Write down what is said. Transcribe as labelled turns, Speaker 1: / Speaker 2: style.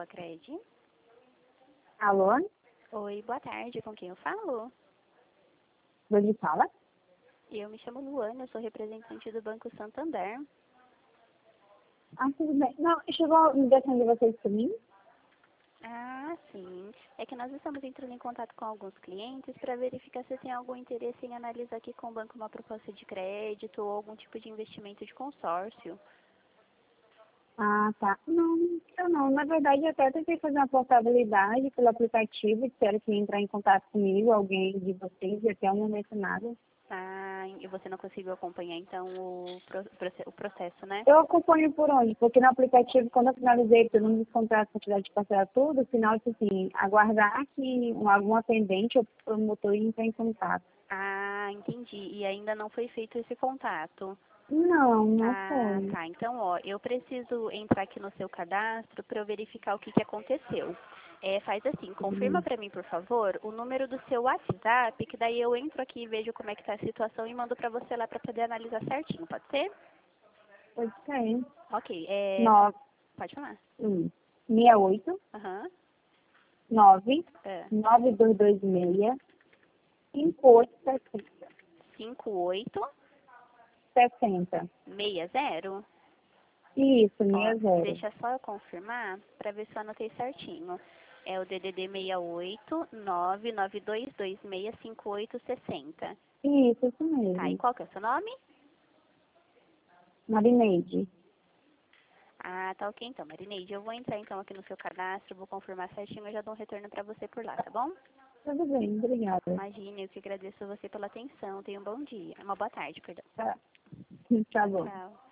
Speaker 1: Cred.
Speaker 2: Alô?
Speaker 1: Oi, boa tarde, com quem eu falo?
Speaker 2: Onde fala?
Speaker 1: Eu me chamo Luana, eu sou representante do Banco Santander.
Speaker 2: Ah, tudo bem. Não, chegou a ligação de vocês para mim?
Speaker 1: Ah, sim. É que nós estamos entrando em contato com alguns clientes para verificar se tem algum interesse em analisar aqui com o banco uma proposta de crédito ou algum tipo de investimento de consórcio.
Speaker 2: Ah, tá. Não, eu não. Na verdade, eu até tentei fazer uma portabilidade pelo aplicativo, disseram que ia entrar em contato comigo, alguém de vocês, e até o momento nada.
Speaker 1: Ah, e você não conseguiu acompanhar então o processo, né?
Speaker 2: Eu acompanho por onde? Porque no aplicativo, quando eu finalizei todo mundo contrato, quantidade de parcela, tudo, o final, tipo assim, aguardar que algum atendente ou promotor entre em contato.
Speaker 1: Ah, entendi. E ainda não foi feito esse contato.
Speaker 2: Não, não
Speaker 1: Ah,
Speaker 2: foi.
Speaker 1: tá. Então, ó, eu preciso entrar aqui no seu cadastro para eu verificar o que que aconteceu. Faz assim, confirma
Speaker 2: Uhum.
Speaker 1: para mim, por favor, o número do seu WhatsApp, que daí eu entro aqui e vejo como é que tá a situação e mando para você lá para poder analisar certinho, pode ser?
Speaker 2: Pois tem.
Speaker 1: Ok,
Speaker 2: 9,
Speaker 1: pode falar.
Speaker 2: 68,
Speaker 1: Aham.
Speaker 2: 9,
Speaker 1: É.
Speaker 2: 9226, 5860. 60.
Speaker 1: 5860.
Speaker 2: Isso,
Speaker 1: Ó,
Speaker 2: 60.
Speaker 1: deixa só eu confirmar para ver se eu anotei certinho. É o DDD 68 992265860.
Speaker 2: Isso
Speaker 1: Tá, e
Speaker 2: mesmo.
Speaker 1: qual que é o seu nome?
Speaker 2: Marineide.
Speaker 1: Ah, tá ok então, Marineide. Eu vou entrar então aqui no seu cadastro, vou confirmar certinho e já dou um retorno para você por lá, tá bom?
Speaker 2: Tudo bem, obrigada.
Speaker 1: Imagine, eu que agradeço você pela atenção. Tenha um bom dia. Uma boa tarde, perdão.
Speaker 2: Tá, tá bom.
Speaker 1: Tchau.